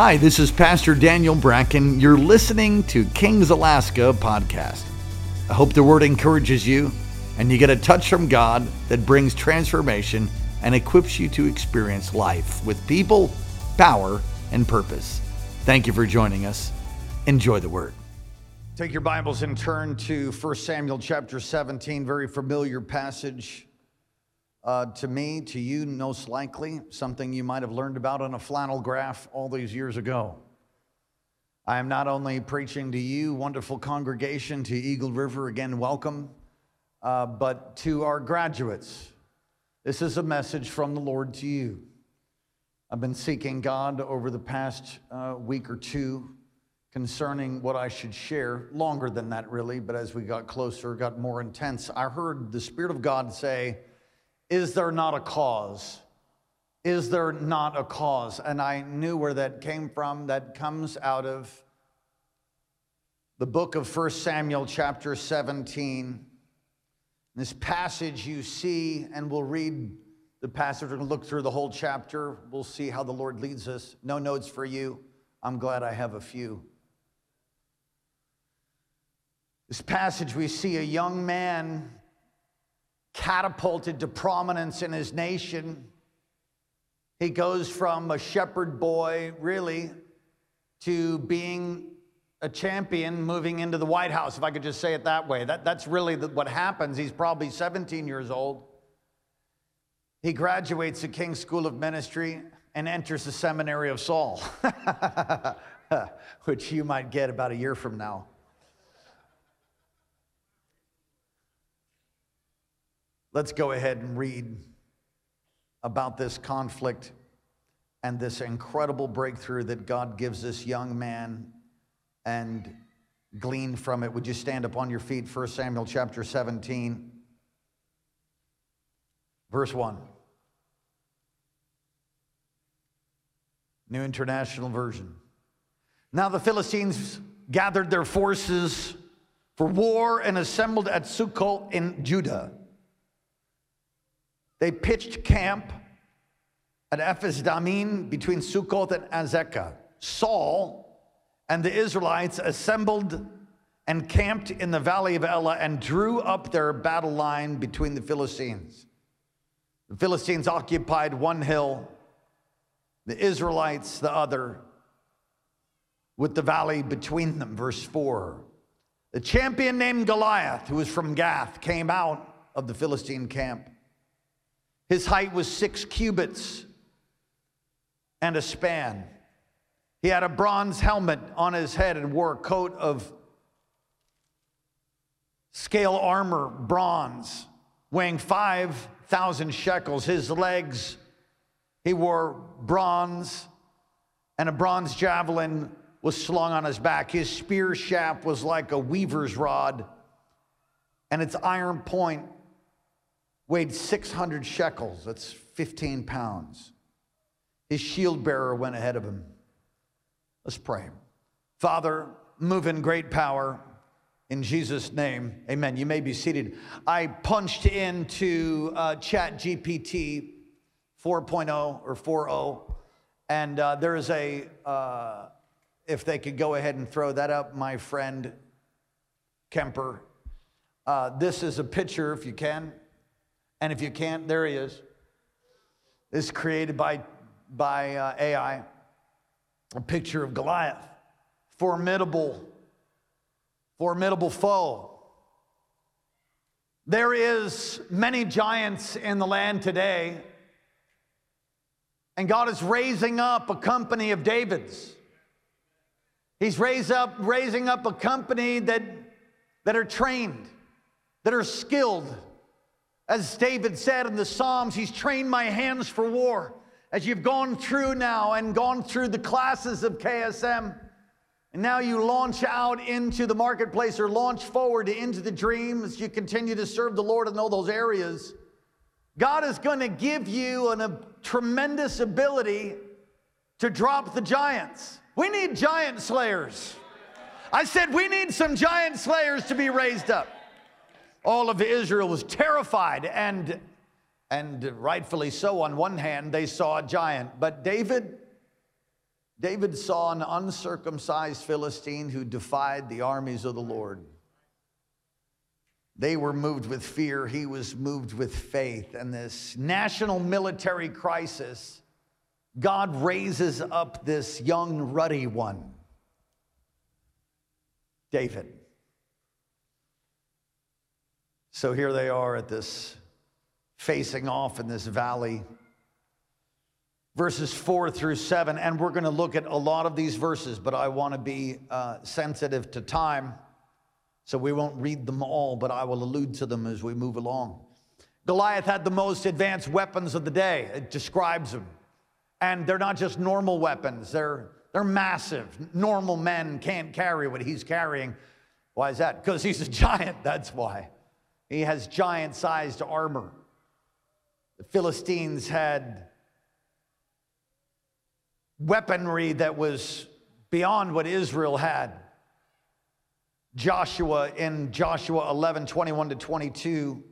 Hi, this is Pastor Daniel Bracken. You're listening to Kings Alaska podcast. I hope the word encourages you and you get a touch from God that brings transformation and equips you to experience life with people, power, and purpose. Thank you for joining us. Enjoy the word. Take your Bibles and turn to 1 Samuel chapter 17, very familiar passage to me, to you most likely, something you might have learned about on a flannel graph all these years ago. I am not only preaching to you, wonderful congregation, to Eagle River, again, welcome, but to our graduates. This is a message from the Lord to you. I've been seeking God over the past week or two concerning what I should share, longer than that really, but as we got closer, it got more intense. I heard the Spirit of God say, is there not a cause? Is there not a cause? And I knew where that came from. That comes out of the book of 1 Samuel chapter 17. This passage you see, and we'll read the passage, we're going to look through the whole chapter. We'll see how the Lord leads us. No notes for you. I'm glad I have a few. This passage, we see a young man catapulted to prominence in his nation. He goes from a shepherd boy, really, to being a champion, moving into the White House, if I could just say it that way. That's really what happens. He's probably 17 years old. He graduates the King's School of Ministry and enters the seminary of Saul, which you might get about a year from now. Let's go ahead and read about this conflict and this incredible breakthrough that God gives this young man and glean from it. Would you stand up on your feet? 1 Samuel chapter 17, verse 1. New International Version. Now the Philistines gathered their forces for war and assembled at Sukkot in Judah. They pitched camp at Ephes Dammim between Sukkot and Azekah. Saul and the Israelites assembled and camped in the valley of Elah and drew up their battle line between the Philistines. The Philistines occupied one hill, the Israelites the other, with the valley between them. Verse 4. The champion named Goliath, who was from Gath, came out of the Philistine camp. His height was 6 cubits and a span. He had a bronze helmet on his head and wore a coat of scale armor, bronze, weighing 5,000 shekels. His legs, he wore bronze, and a bronze javelin was slung on his back. His spear shaft was like a weaver's rod, and its iron point weighed 600 shekels, that's 15 pounds. His shield bearer went ahead of him. Let's pray. Father, move in great power in Jesus' name. Amen. You may be seated. I punched into ChatGPT 4.0 or 4.0, and there is if they could go ahead and throw that up, my friend Kemper. This is a picture, if you can. And if you can't, there he is. This is created by AI. A picture of Goliath. Formidable foe. There is many giants in the land today. And God is raising up a company of Davids. He's raising up a company that are trained, that are skilled. As David said in the Psalms, he's trained my hands for war. As you've gone through now and gone through the classes of KSM, and now you launch out into the marketplace or launch forward into the dream as you continue to serve the Lord in all those areas, God is going to give you a tremendous ability to drop the giants. We need giant slayers. I said we need some giant slayers to be raised up. All of Israel was terrified, and rightfully so. On one hand, they saw a giant, but David David saw an uncircumcised Philistine who defied the armies of the Lord. They were moved with fear. He was moved with faith. And this national military crisis, God raises up this young, ruddy one, David. So here they are at this, facing off in this valley. Verses 4 through 7, and we're going to look at a lot of these verses, but I want to be sensitive to time, so we won't read them all, but I will allude to them as we move along. Goliath had the most advanced weapons of the day. It describes them. And they're not just normal weapons. They're massive. Normal men can't carry what he's carrying. Why is that? Because he's a giant, that's why. He has giant-sized armor. The Philistines had weaponry that was beyond what Israel had. Joshua, in Joshua 11, 21 to 22,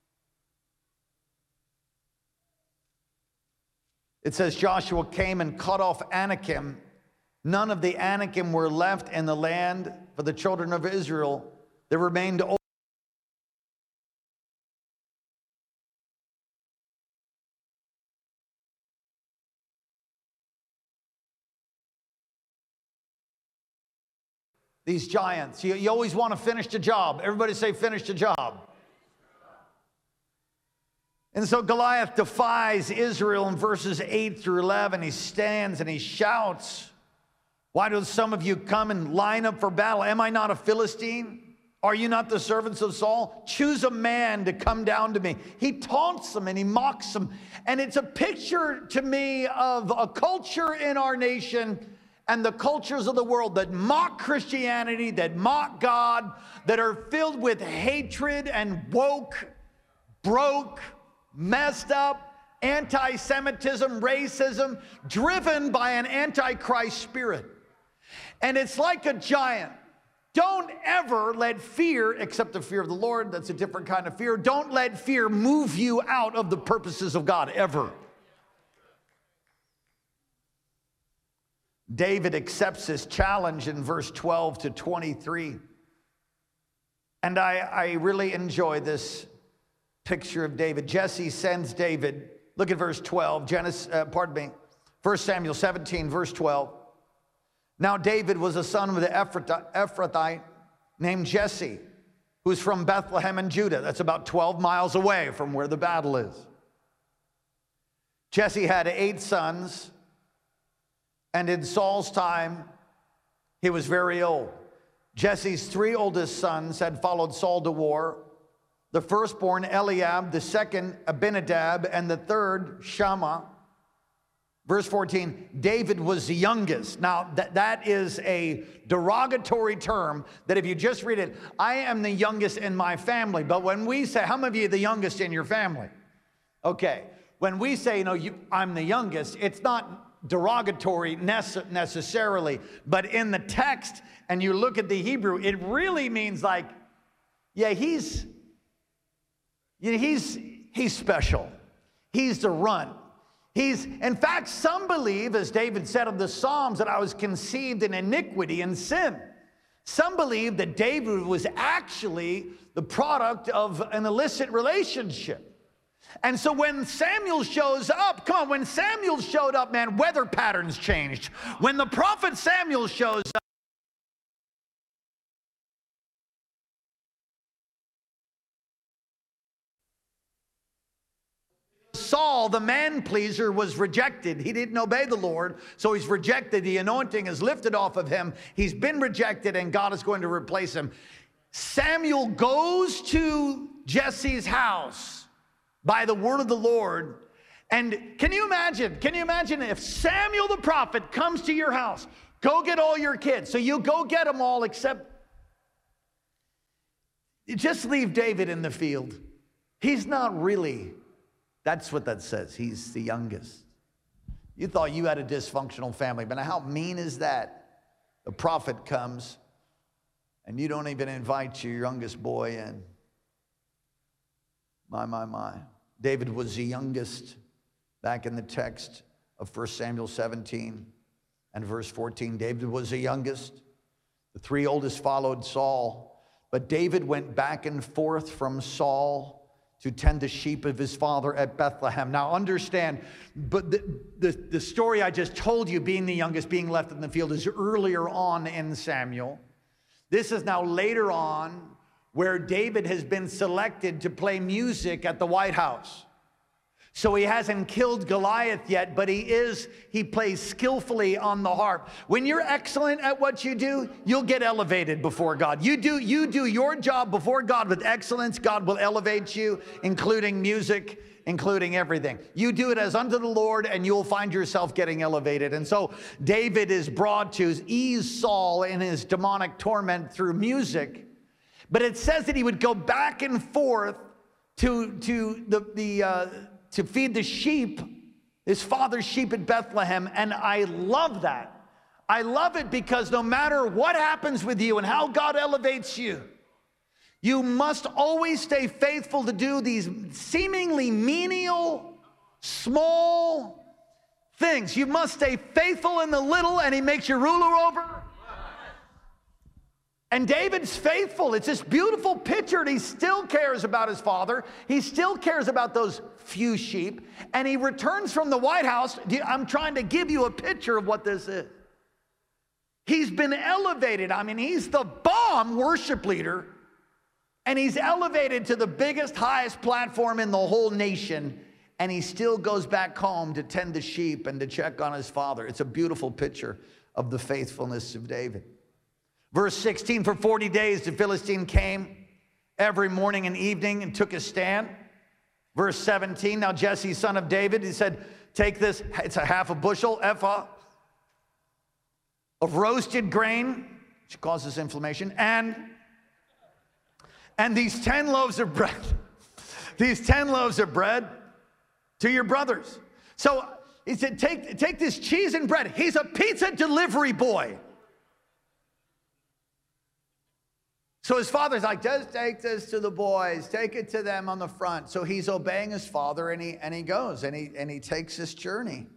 it says, Joshua came and cut off Anakim. None of the Anakim were left in the land for the children of Israel. There remained only these giants. You always want to finish the job. Everybody say, finish the job. And so Goliath defies Israel in verses 8 through 11. He stands and he shouts, why do some of you come and line up for battle? Am I not a Philistine? Are you not the servants of Saul? Choose a man to come down to me. He taunts them and he mocks them. And it's a picture to me of a culture in our nation and the cultures of the world that mock Christianity, that mock God, that are filled with hatred and woke, broke, messed up, anti-Semitism, racism, driven by an antichrist spirit. And it's like a giant. Don't ever let fear, except the fear of the Lord, that's a different kind of fear, don't let fear move you out of the purposes of God, ever. David accepts this challenge in verse 12 to 23. And I really enjoy this picture of David. Jesse sends David, look at verse 12, 1 Samuel 17, verse 12. Now David was a son of the Ephrathite named Jesse, who's from Bethlehem in Judah. That's about 12 miles away from where the battle is. Jesse had 8 sons. And in Saul's time, he was very old. Jesse's 3 oldest sons had followed Saul to war. The firstborn, Eliab, the second, Abinadab, and the third, Shammah. Verse 14, David was the youngest. Now, that is a derogatory term that if you just read it, I am the youngest in my family. But when we say, how many of you are the youngest in your family? Okay, when we say, I'm the youngest, it's not derogatory necessarily, but in the text, and you look at the Hebrew, it really means like, yeah, he's special. He's the runt. In fact, some believe, as David said of the Psalms, that I was conceived in iniquity and sin. Some believe that David was actually the product of an illicit relationship. And so when Samuel shows up, when Samuel showed up, man, weather patterns changed. When the prophet Samuel shows up, Saul, the man-pleaser, was rejected. He didn't obey the Lord, so he's rejected. The anointing is lifted off of him. He's been rejected, and God is going to replace him. Samuel goes to Jesse's house by the word of the Lord. And can you imagine if Samuel the prophet comes to your house, go get all your kids. So you go get them all except, just leave David in the field. He's not really, that's what that says. He's the youngest. You thought you had a dysfunctional family, but how mean is that? The prophet comes and you don't even invite your youngest boy in. My. David was the youngest back in the text of 1 Samuel 17. And verse 14, David was the youngest. The three oldest followed Saul. But David went back and forth from Saul to tend the sheep of his father at Bethlehem. Now understand, but the story I just told you, being the youngest, being left in the field, is earlier on in Samuel. This is now later on, where David has been selected to play music at the White House. So he hasn't killed Goliath yet, but he plays skillfully on the harp. When you're excellent at what you do, you'll get elevated before God. You do your job before God with excellence, God will elevate you, including music, including everything. You do it as unto the Lord, and you'll find yourself getting elevated. And so David is brought to ease Saul in his demonic torment through music. But it says that he would go back and forth to feed the sheep, his father's sheep at Bethlehem. And I love that. I love it because no matter what happens with you and how God elevates you, you must always stay faithful to do these seemingly menial, small things. You must stay faithful in the little, and he makes you ruler over. And David's faithful. It's this beautiful picture, and he still cares about his father. He still cares about those few sheep. And he returns from the White House. I'm trying to give you a picture of what this is. He's been elevated. I mean, he's the bomb worship leader. And he's elevated to the biggest, highest platform in the whole nation. And he still goes back home to tend the sheep and to check on his father. It's a beautiful picture of the faithfulness of David. Verse 16, for 40 days the Philistine came every morning and evening and took his stand. Verse 17, now Jesse, son of David, he said, take this, it's a half a bushel, ephah, of roasted grain, which causes inflammation, and these 10 loaves of bread, these 10 loaves of bread to your brothers. So he said, take this cheese and bread. He's a pizza delivery boy. So his father's like, just take this to the boys, take it to them on the front. So he's obeying his father, and he goes, and he takes this journey.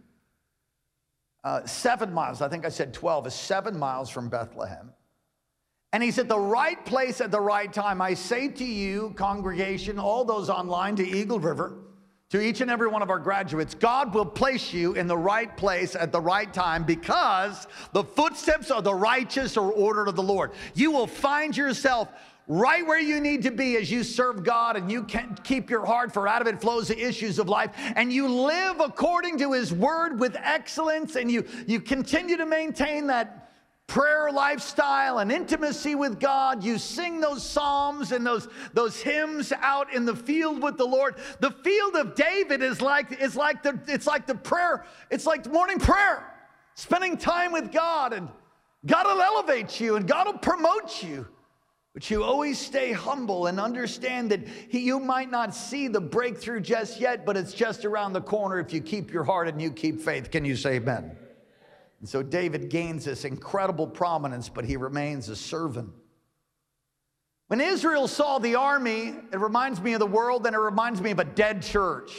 7 miles, I think I said 12, is 7 miles from Bethlehem. And he's at the right place at the right time. I say to you, congregation, all those online, to Eagle River, to each and every one of our graduates, God will place you in the right place at the right time, because the footsteps of the righteous are ordered of the Lord. You will find yourself right where you need to be as you serve God, and you can keep your heart, for out of it flows the issues of life. And you live according to his word with excellence, and you continue to maintain that prayer lifestyle and intimacy with God. You sing those psalms and those hymns out in the field with the Lord. The field of David is like the prayer. It's like the morning prayer, spending time with God, and God will elevate you and God will promote you. But you always stay humble and understand that you might not see the breakthrough just yet, but it's just around the corner if you keep your heart and you keep faith. Can you say amen? And so David gains this incredible prominence, but he remains a servant. When Israel saw the army, it reminds me of the world, and it reminds me of a dead church.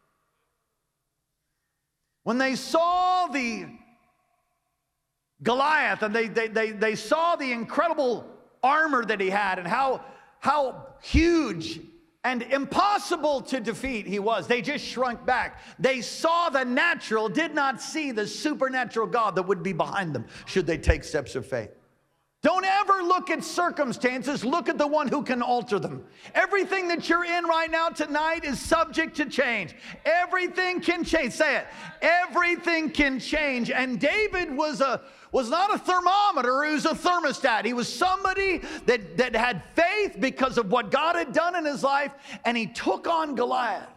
When they saw the Goliath, and they saw the incredible armor that he had, and how huge and impossible to defeat he was, they just shrunk back. They saw the natural, did not see the supernatural God that would be behind them should they take steps of faith. Don't ever look at circumstances, look at the one who can alter them. Everything that you're in right now tonight is subject to change. Everything can change. Say it. Everything can change. And David was not a thermometer, he was a thermostat. He was somebody that had faith because of what God had done in his life, and he took on Goliath.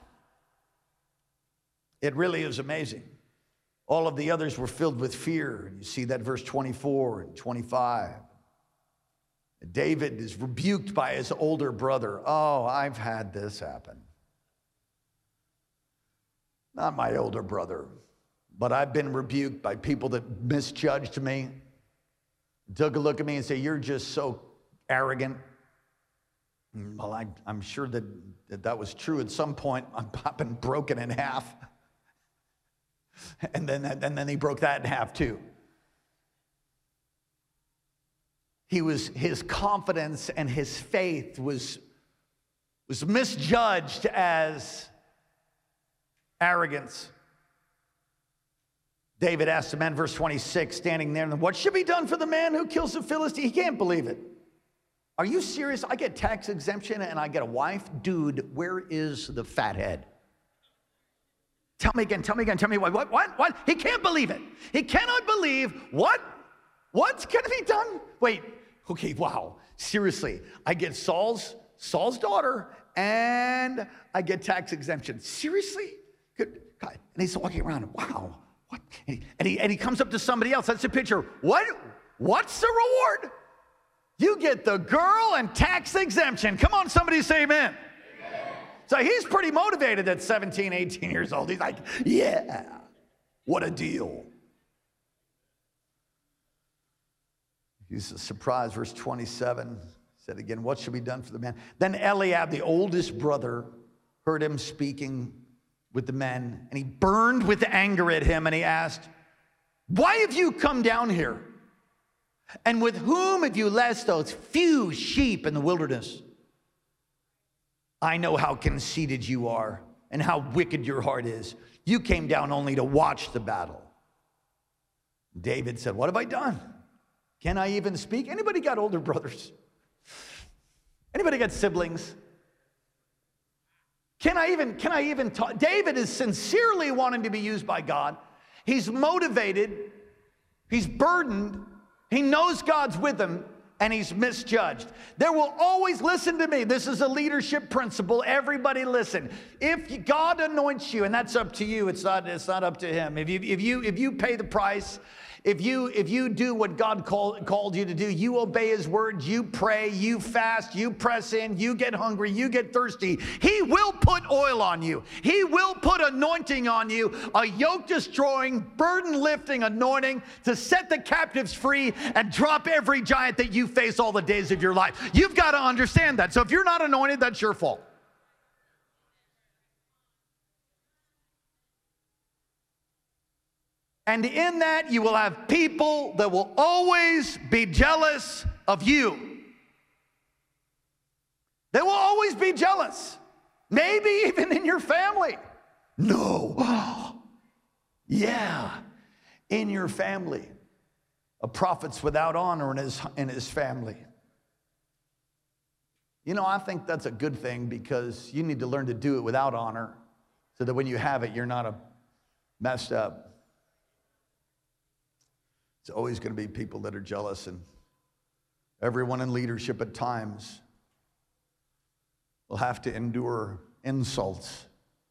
It really is amazing. All of the others were filled with fear. And you see that verse 24 and 25. David is rebuked by his older brother. Oh, I've had this happen. Not my older brother, but I've been rebuked by people that misjudged me, took a look at me and say, you're just so arrogant. Well, I'm sure that was true at some point. I've been broken in half. And then he broke that in half too. his confidence and his faith was misjudged as arrogance. David asked the man, verse 26, standing there, what should be done for the man who kills the Philistine? He can't believe it. Are you serious? I get tax exemption and I get a wife? Dude, where is the fathead? Tell me again, what? He can't believe it. He cannot believe what? What's going to be done? Wait, okay, wow. Seriously, I get Saul's daughter and I get tax exemption. Seriously? Good God. And he's walking around, wow. What? And he comes up to somebody else. That's the picture. What's the reward? You get the girl and tax exemption. Come on, somebody say amen. Amen. So he's pretty motivated at 17, 18 years old. He's like, yeah, what a deal. He's surprised. Verse 27 said again, what should be done for the man? Then Eliab, the oldest brother, heard him speaking with the men, and he burned with anger at him, and he asked, why have you come down here? And with whom have you left those few sheep in the wilderness? I know how conceited you are and how wicked your heart is. You came down only to watch the battle. David said, what have I done? Can I even speak? Anybody got older brothers? Anybody got siblings? Can I even talk? David is sincerely wanting to be used by God. He's motivated. He's burdened. He knows God's with him, and he's misjudged. There will always, listen to me, this is a leadership principle. Everybody listen. If God anoints you, and that's up to you, it's not up to him. If you pay the price, if you do what God called you to do, you obey his word, you pray, you fast, you press in, you get hungry, you get thirsty, he will put oil on you. He will put anointing on you, a yoke-destroying, burden-lifting anointing to set the captives free and drop every giant that you face all the days of your life. You've got to understand that. So if you're not anointed, that's your fault. And in that, you will have people that will always be jealous of you. They will always be jealous. Maybe even in your family. No. Yeah, in your family. A prophet's without honor in his family. You know, I think that's a good thing because you need to learn to do it without honor so that when you have it, you're not messed up. It's always going to be people that are jealous, and everyone in leadership at times will have to endure insults.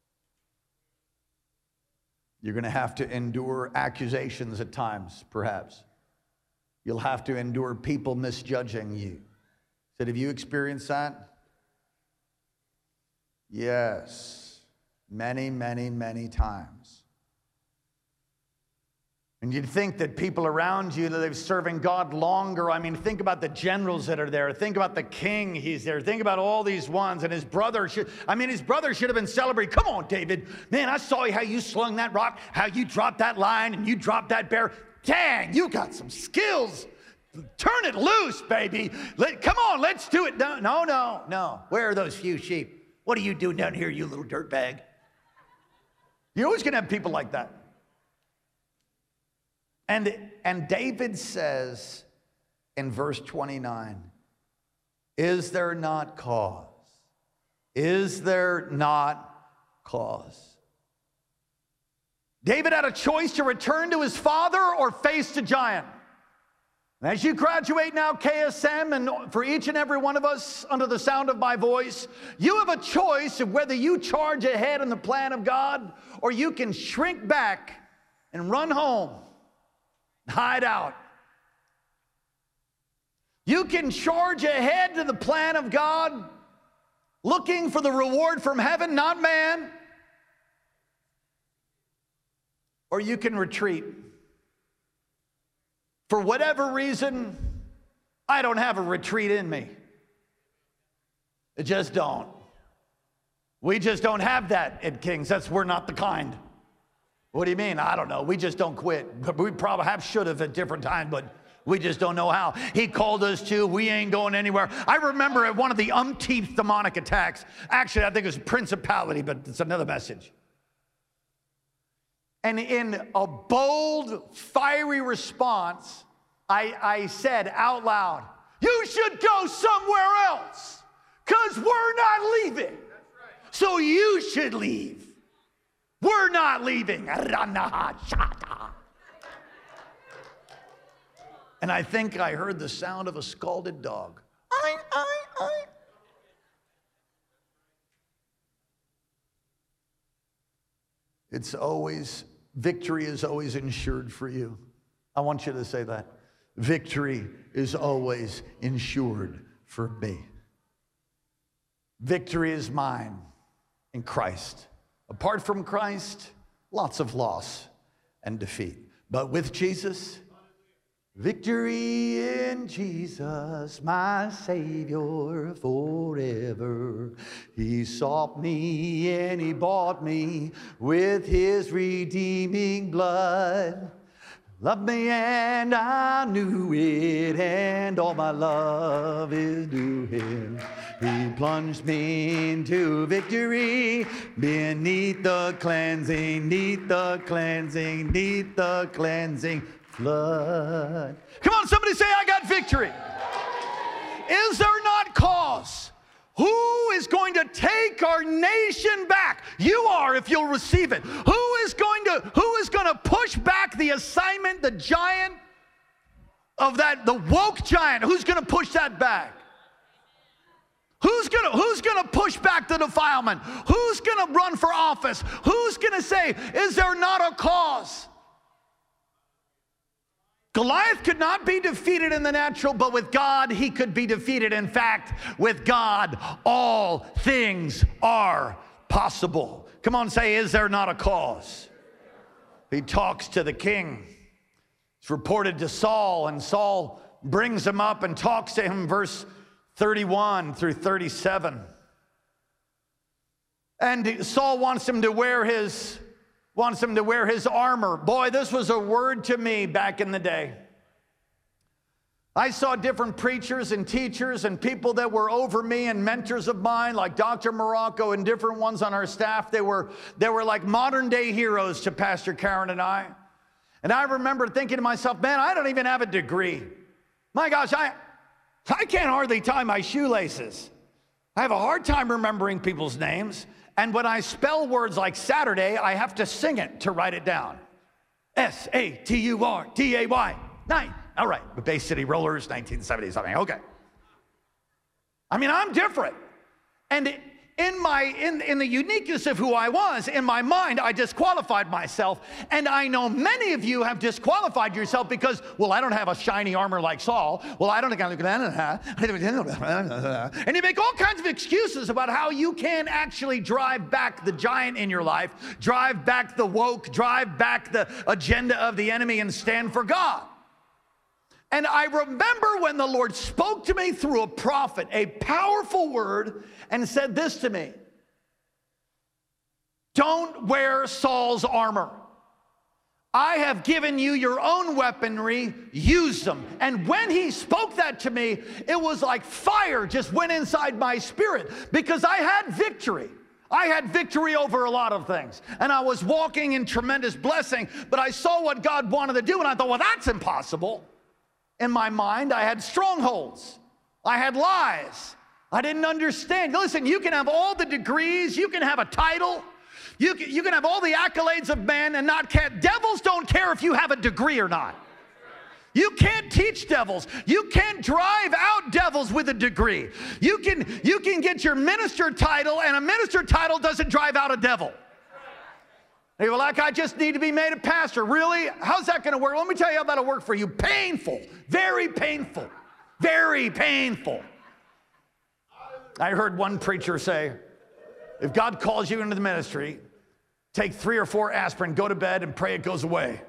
You're going to have to endure accusations at times, perhaps. You'll have to endure people misjudging you. So have you experienced that? Yes. Many, many, many times. And you'd think that people around you, that they're serving God longer. I mean, think about the generals that are there. Think about the king, he's there. Think about all these ones. And his brother should have been celebrating. Come on, David. Man, I saw how you slung that rock, how you dropped that line, and you dropped that bear. Dang, you got some skills. Turn it loose, baby. Come on, let's do it. No. Where are those few sheep? What are you doing down here, you little dirtbag? You're always going to have people like that. And David says in verse 29, is there not cause? Is there not cause? David had a choice to return to his father or face the giant. And as you graduate now, KSM, and for each and every one of us under the sound of my voice, you have a choice of whether you charge ahead in the plan of God or you can shrink back and run home. Hide out. You can charge ahead to the plan of God, looking for the reward from heaven, not man. Or you can retreat. For whatever reason, I don't have a retreat in me. I just don't. We just don't have that at Kings. We're not the kind. What do you mean? I don't know. We just don't quit. We probably should have at different times, but We just don't know how. He called us to. We ain't going anywhere. I remember at one of the umpteenth demonic attacks. Actually, I think it was principality, but it's another message. And in a bold, fiery response, I said out loud, you should go somewhere else because we're not leaving. So you should leave. We're not leaving. And I think I heard the sound of a scalded dog. It's always, victory is always insured for you. I want you to say that. Victory is always insured for me. Victory is mine in Christ. Apart from Christ, lots of loss and defeat. But with Jesus, victory in Jesus, my Savior forever. He sought me and he bought me with his redeeming blood. Loved me and I knew it, and all my love is due him. He plunged me into victory beneath the cleansing, flood. Come on, somebody say, I got victory. Is there not cause? Who is going to take our nation back? You are, if you'll receive it. Who is going to push back the assignment, the giant of that, the woke giant? Who's going to push that back? Who's going to push back the defilement? Who's going to run for office? Who's going to say, is there not a cause? Goliath could not be defeated in the natural, but with God, he could be defeated. In fact, with God, all things are possible. Come on, say, is there not a cause? He talks to the king. It's reported to Saul, and Saul brings him up and talks to him, verse 31 through 37. And Saul wants him to wear his armor. Boy, this was a word to me back in the day. I saw different preachers and teachers and people that were over me and mentors of mine, like Dr. Morocco and different ones on our staff. They were like modern day heroes to Pastor Karen and I. And I remember thinking to myself, man, I don't even have a degree. My gosh, I can't hardly tie my shoelaces. I have a hard time remembering people's names. And when I spell words like Saturday, I have to sing it to write it down. Saturday. 9. All right. The Bay City Rollers, 1970 something. Okay. I mean, I'm different. And in the uniqueness of who I was, in my mind, I disqualified myself. And I know many of you have disqualified yourself because, well, I don't have a shiny armor like Saul. Well, I don't think I look at that. And you make all kinds of excuses about how you can actually drive back the giant in your life, drive back the woke, drive back the agenda of the enemy, and stand for God. And I remember when the Lord spoke to me through a prophet, a powerful word, and said this to me: don't wear Saul's armor. I have given you your own weaponry, use them. And when he spoke that to me, it was like fire just went inside my spirit, because I had victory. I had victory over a lot of things, and I was walking in tremendous blessing, but I saw what God wanted to do, and I thought, well, that's impossible. In my mind, I had strongholds. I had lies. I didn't understand. Listen, you can have all the degrees. You can have a title. You can have all the accolades of man and not care. Devils don't care if you have a degree or not. You can't teach devils. You can't drive out devils with a degree. You can get your minister title, and a minister title doesn't drive out a devil. They were like, I just need to be made a pastor. Really? How's that going to work? Let me tell you how that'll work for you. Painful. Very painful. Very painful. I heard one preacher say, if God calls you into the ministry, take 3 or 4 aspirin, go to bed, and pray it goes away.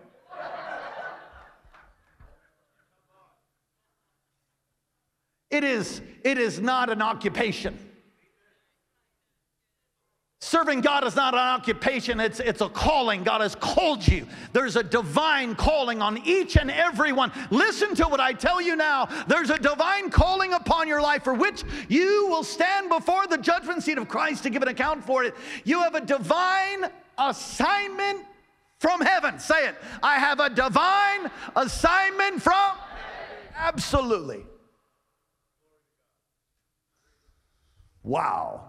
It is not an occupation. Serving God is not an occupation, it's a calling. God has called you. There's a divine calling on each and every one. Listen to what I tell you now. There's a divine calling upon your life for which you will stand before the judgment seat of Christ to give an account for it. You have a divine assignment from heaven. Say it. I have a divine assignment from heaven. Absolutely. Wow.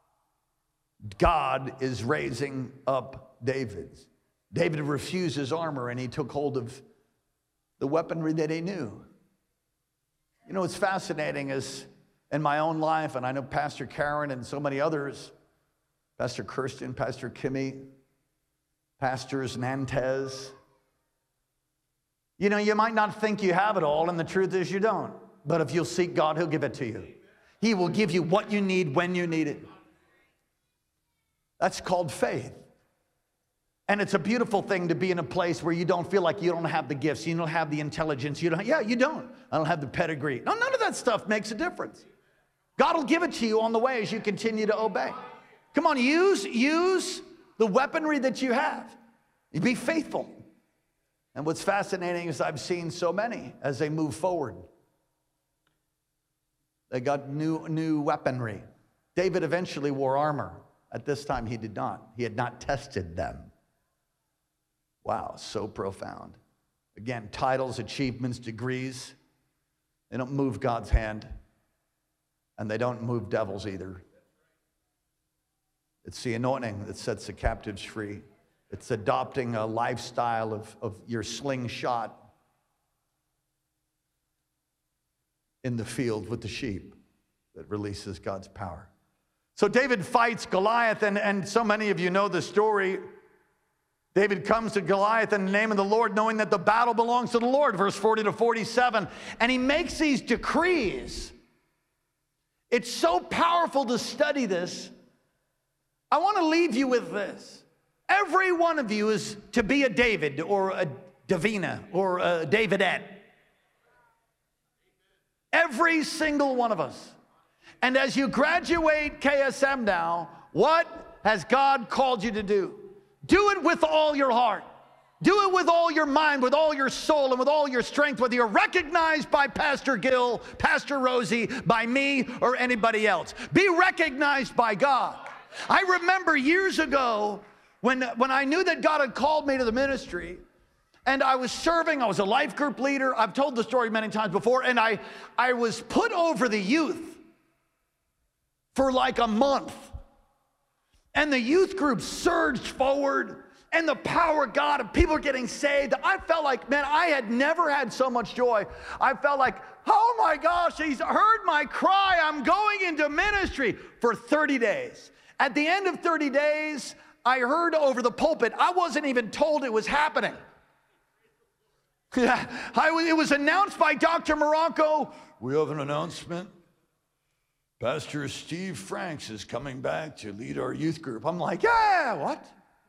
God is raising up David. David refused his armor and he took hold of the weaponry that he knew. You know, what's fascinating is in my own life, and I know Pastor Karen and so many others, Pastor Kirsten, Pastor Kimmy, Pastors Nantes, you know, you might not think you have it all, and the truth is you don't. But if you'll seek God, He'll give it to you. He will give you what you need when you need it. That's called faith. And it's a beautiful thing to be in a place where you don't feel like you don't have the gifts, you don't have the intelligence, you don't. I don't have the pedigree. No, none of that stuff makes a difference. God will give it to you on the way as you continue to obey. Come on, use the weaponry that you have. You be faithful. And what's fascinating is I've seen so many as they move forward. They got new weaponry. David eventually wore armor. At this time, he did not. He had not tested them. Wow, so profound. Again, titles, achievements, degrees, they don't move God's hand, and they don't move devils either. It's the anointing that sets the captives free. It's adopting a lifestyle of your slingshot in the field with the sheep that releases God's power. So David fights Goliath, and so many of you know the story. David comes to Goliath in the name of the Lord, knowing that the battle belongs to the Lord, verse 40 to 47. And he makes these decrees. It's so powerful to study this. I want to leave you with this. Every one of you is to be a David or a Davina or a Davidette. Every single one of us. And as you graduate KSM now, what has God called you to do? Do it with all your heart. Do it with all your mind, with all your soul, and with all your strength, whether you're recognized by Pastor Gil, Pastor Rosie, by me, or anybody else. Be recognized by God. I remember years ago when I knew that God had called me to the ministry, and I was serving, I was a life group leader. I've told the story many times before, and I was put over the youth for like a month. And the youth group surged forward, and the power of God, and people were getting saved. I felt like, man, I had never had so much joy. I felt like, oh my gosh, He's heard my cry. I'm going into ministry for 30 days. At the end of 30 days, I heard over the pulpit, I wasn't even told it was happening. It was announced by Dr. Morocco. We have an announcement. Pastor Steve Franks is coming back to lead our youth group. I'm like, yeah, what?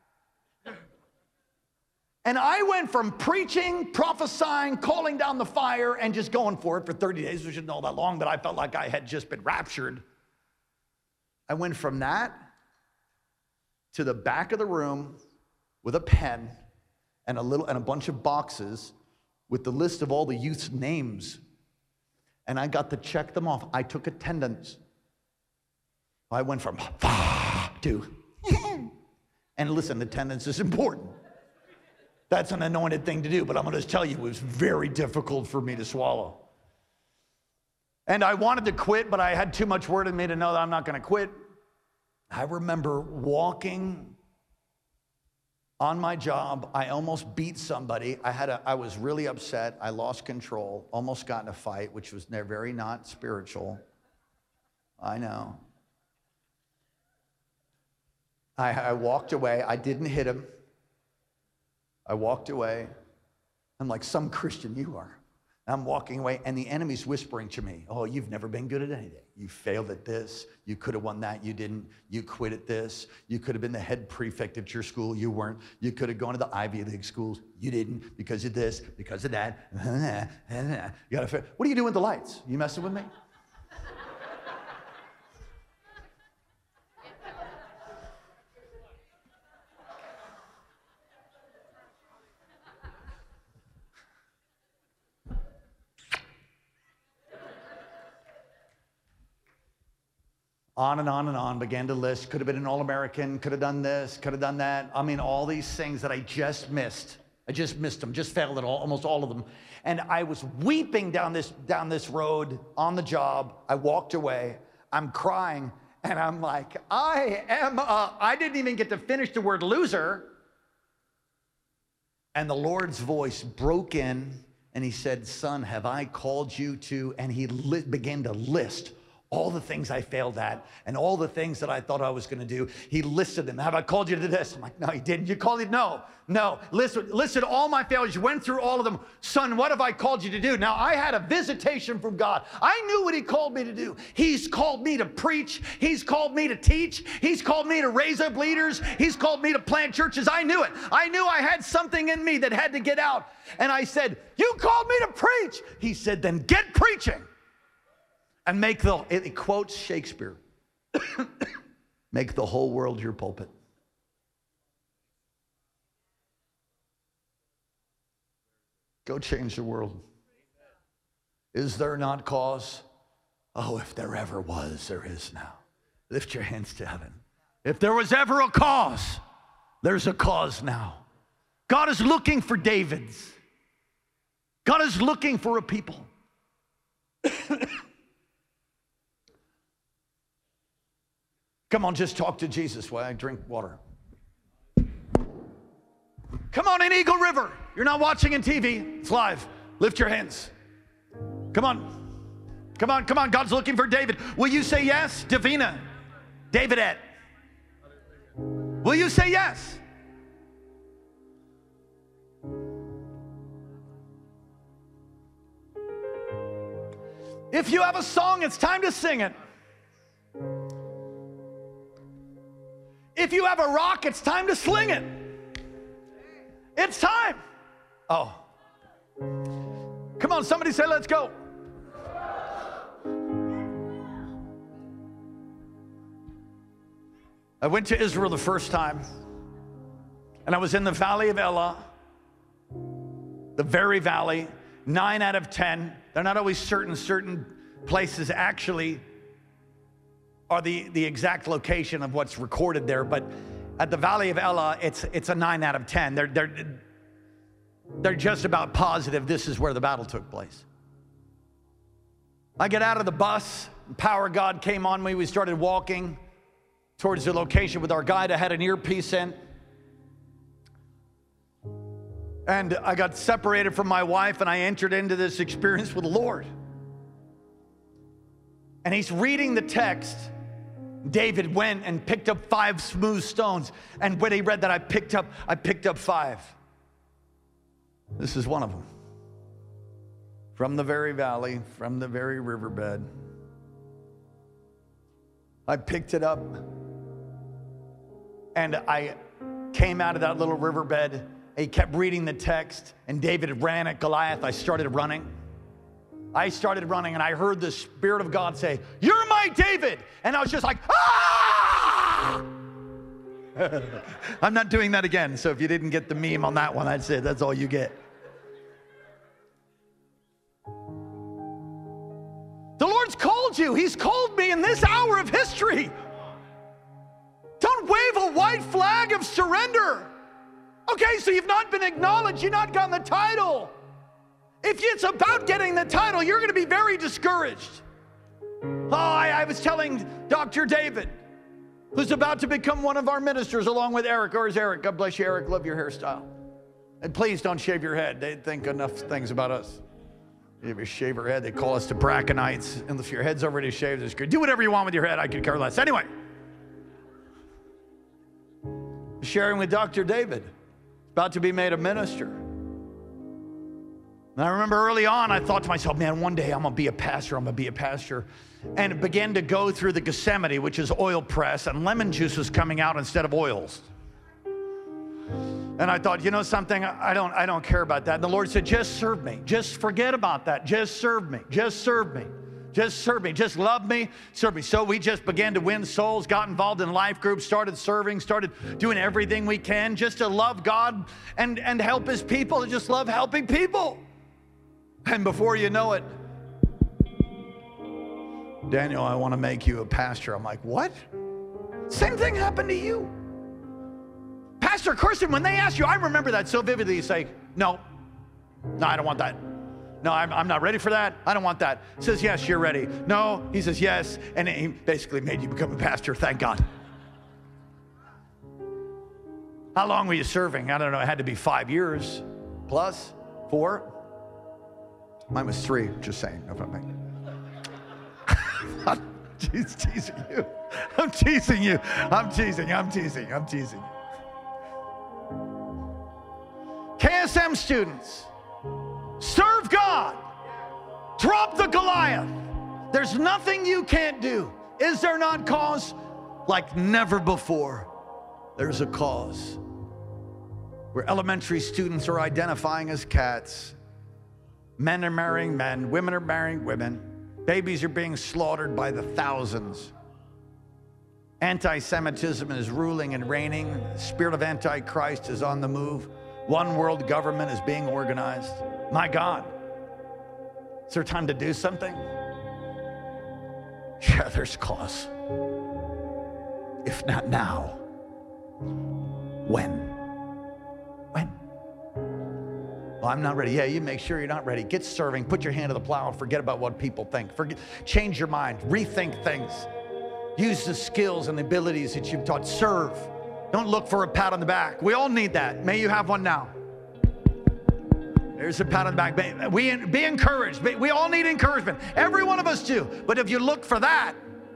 And I went from preaching, prophesying, calling down the fire, and just going for it for 30 days, which isn't all that long, but I felt like I had just been raptured. I went from that to the back of the room with a pen and a bunch of boxes with the list of all the youth's names. And I got to check them off. I took attendance. I went from to, and listen, attendance is important. That's an anointed thing to do, but I'm going to tell you, it was very difficult for me to swallow. And I wanted to quit, but I had too much word in me to know that I'm not going to quit. I remember walking on my job. I almost beat somebody. I was really upset. I lost control, almost got in a fight, which was very not spiritual. I know. I walked away. I didn't hit him. I walked away. I'm like, some Christian you are. I'm walking away, and the enemy's whispering to me, oh, you've never been good at anything. You failed at this. You could have won that. You didn't. You quit at this. You could have been the head prefect at your school. You weren't. You could have gone to the Ivy League schools. You didn't because of this, because of that. You gotta, what are you doing with the lights? You messing with me? On and on and on, began to list. Could have been an All-American, could have done this, could have done that. I mean, all these things that I just missed. I just missed them, just failed at almost all of them. And I was weeping down this road on the job. I walked away. I'm crying, and I'm like, I didn't even get to finish the word loser. And the Lord's voice broke in, and he said, son, have I called you to? And he began to list all the things I failed at and all the things that I thought I was going to do. He listed them. Have I called you to this? I'm like, no, he didn't. You called it? No. Listed all my failures. Went through all of them. Son, what have I called you to do? Now, I had a visitation from God. I knew what he called me to do. He's called me to preach. He's called me to teach. He's called me to raise up leaders. He's called me to plant churches. I knew it. I knew I had something in me that had to get out. And I said, you called me to preach. He said, then get preaching. And it quotes Shakespeare, make the whole world your pulpit. Go change the world. Is there not cause? Oh, if there ever was, there is now. Lift your hands to heaven. If there was ever a cause, there's a cause now. God is looking for Davids. God is looking for a people. Come on, just talk to Jesus while I drink water. Come on in Eagle River. You're not watching in TV. It's live. Lift your hands. Come on. Come on, come on. God's looking for David. Will you say yes? Davina. Davidette. Will you say yes? If you have a song, it's time to sing it. If you have a rock, it's time to sling it. It's time. Oh. Come on, somebody say, let's go. I went to Israel the first time, and I was in the Valley of Elah, the very valley. 9 out of 10. They're not always certain places actually are the exact location of what's recorded there, but at the Valley of Elah, it's a 9 out of 10. They're just about positive this is where the battle took place. I get out of the bus, the power of God came on me. We started walking towards the location with our guide. I had an earpiece in. And I got separated from my wife, and I entered into this experience with the Lord. And he's reading the text. David went and picked up 5 smooth stones. And when he read that, I picked up 5. This is one of them. From the very valley, from the very riverbed. I picked it up. And I came out of that little riverbed. He kept reading the text. And David ran at Goliath. I started running, and I heard the Spirit of God say, "You're my David." And I was just like, ah! I'm not doing that again. So if you didn't get the meme on that one, I'd say that's all you get. The Lord's called you. He's called me in this hour of history. Don't wave a white flag of surrender. Okay, so you've not been acknowledged. You've not gotten the title. If it's about getting the title, you're going to be very discouraged. Oh, I was telling Dr. David, who's about to become one of our ministers along with Eric. Or is Eric? God bless you, Eric. Love your hairstyle. And please don't shave your head. They think enough things about us. If you shave your head, they call us the Brackenites. And if your head's already shaved, it's good. Do whatever you want with your head. I could care less. Anyway, sharing with Dr. David, about to be made a minister. And I remember early on, I thought to myself, man, one day I'm going to be a pastor. And it began to go through the Gethsemane, which is oil press, and lemon juice was coming out instead of oils. And I thought, you know something? I don't care about that. And the Lord said, just serve me. Just forget about that. Just serve me. Just serve me. Just serve me. Just love me. Serve me. So we just began to win souls, got involved in life groups, started serving, started doing everything we can just to love God and help his people, and just love helping people. And before you know it, Daniel, I want to make you a pastor. I'm like, what? Same thing happened to you. Pastor Kirsten, when they asked you, I remember that so vividly. You say, no, I don't want that. No, I'm not ready for that. I don't want that. He says, yes, you're ready. No, he says, yes. And he basically made you become a pastor. Thank God. How long were you serving? I don't know. It had to be 5 years plus 4. Mine was 3, just saying. I'm teasing you. I'm teasing you. I'm teasing. KSM students, serve God. Drop the Goliath. There's nothing you can't do. Is there not cause? Like never before, there's a cause. Where elementary students are identifying as cats. Men are marrying men. Women are marrying women. Babies are being slaughtered by the thousands. Anti-Semitism is ruling and reigning. The spirit of Antichrist is on the move. One world government is being organized. My God. Is there time to do something? Yeah, there's cause. If not now, when? Well, I'm not ready. Yeah, you make sure you're not ready. Get serving. Put your hand to the plow and forget about what people think. Change your mind. Rethink things. Use the skills and the abilities that you've taught. Serve. Don't look for a pat on the back. We all need that. May you have one now. There's a pat on the back. Be encouraged. We all need encouragement. Every one of us do. But if you look for that,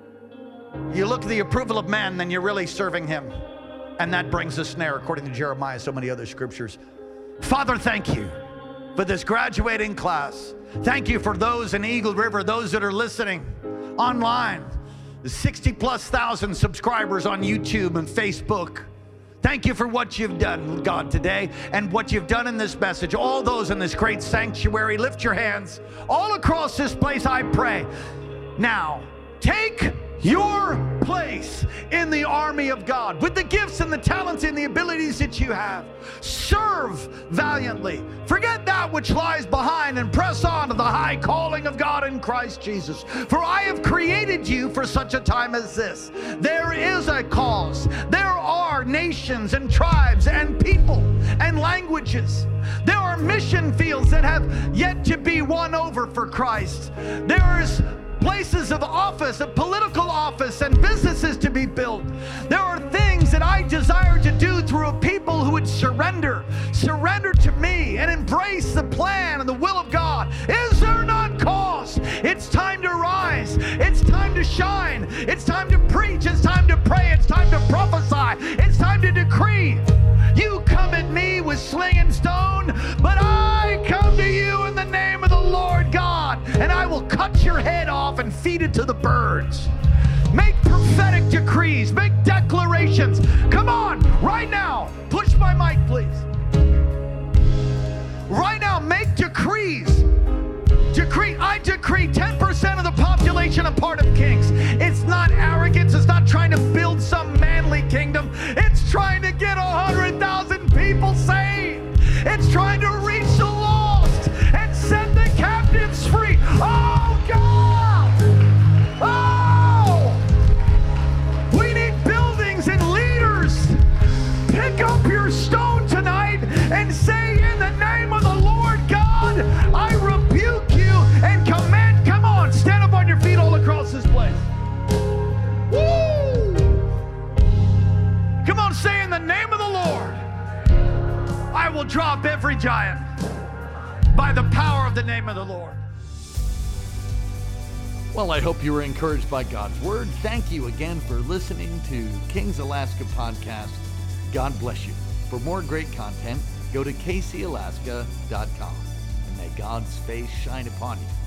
you look for the approval of man, then you're really serving him. And that brings a snare, according to Jeremiah, so many other scriptures. Father, thank you for this graduating class. Thank you for those in Eagle River, those that are listening online, the 60,000+ subscribers on YouTube and Facebook. Thank you for what you've done, God, today, and what you've done in this message. All those in this great sanctuary, lift your hands. All across this place, I pray. Now, take your place in the army of God with the gifts and the talents and the abilities that you have. Serve valiantly. Forget that which lies behind and press on to the high calling of God in Christ Jesus. For I have created you for such a time as this. There is a cause. There are nations and tribes and people and languages. There are mission fields that have yet to be won over for Christ. There's places of office, of political office, and businesses to be built. There are things that I desire to do through a people who would surrender to me and embrace the plan and the will of God. Is there not cause? It's time to rise. It's time to shine. It's time to preach. It's time to pray. It's time to prophesy. It's time to decree. You come at me with sling and stone, but I come to you in the name of the Lord God, and I will cut your head off and feed it to the birds. Make prophetic decrees. Make declarations. Come on, right now. Push my mic, please. Right now, make decrees. I decree 10% of the population a part of Kings. It's not arrogance. It's not trying to build some manly kingdom. It's trying to get 100,000 people saved. It's trying to reach the lost and set the captives free. Oh, God! Oh! We need buildings and leaders. Pick up your stone tonight and say, in the name of the Lord God, I rebuke you and command. Come on, stand up on your feet all across this place. Woo! Come on, say, in the name of the Lord, I will drop every giant by the power of the name of the Lord. Well, I hope you were encouraged by God's word. Thank you again for listening to Kings Alaska Podcast. God bless you. For more great content, go to kcalaska.com, and may God's face shine upon you.